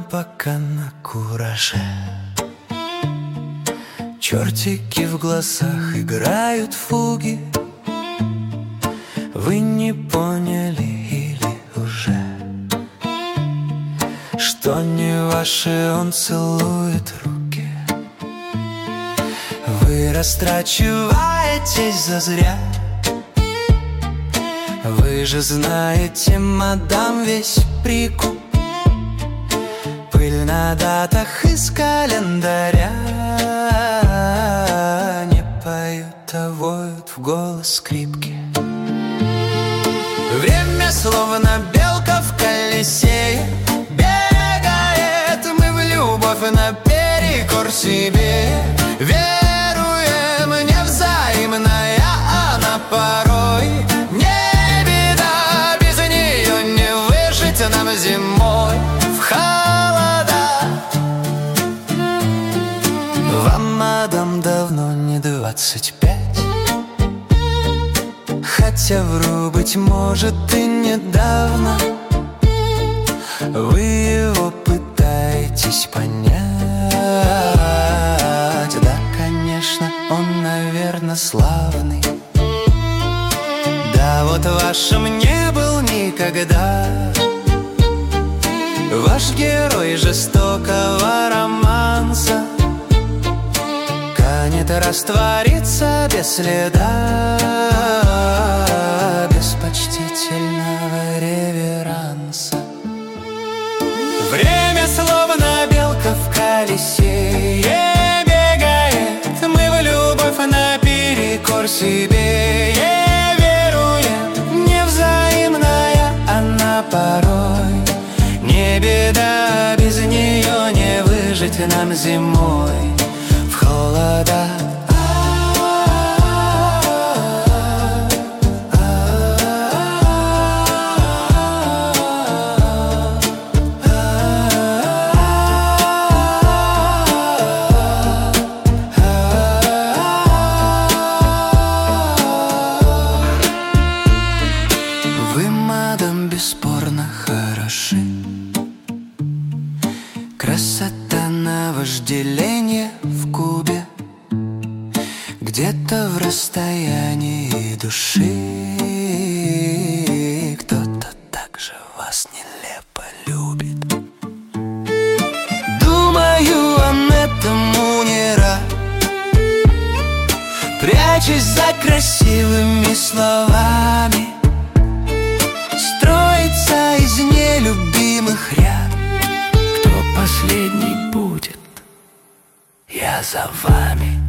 пока на кураже. Чертики в глазах играют фуги. Вы не поняли или уже, что не ваши он целует руки? Вы растрачиваетесь зазря. Вы же знаете, мадам, весь прикуп. Пыль на датах из календаря. Не поют, а воют в голос скрипки. Время словно белка в колесе бегает. Мы в любовь наперекор себе веруем, невзаимная она порой. Не беда, без нее не выжить нам зимой в холода. Вам, мадам, давно не 25, хотя вру, быть может, и недавно. Вы его пытаетесь понять. Да, конечно, он, наверное, славный. Да, вот вашим не был никогда. Ваш герой жестокого романса канет раствориться без следа, без почтительного реверанса. Время словно белка в колесе бегает. Мы в любовь наперекор себе веруем, невзаимная она порой. Не беда, без нее не выжить нам зимой в холода. Вы, мадам, бесспорно хороши. Красота на вожделение в кубе, где-то в расстоянии души. Кто-то так же вас нелепо любит. Думаю, он этому не рад, прячась за красивыми словами. Строится из нелюбимых ряд. Кто последний будет, я за вами.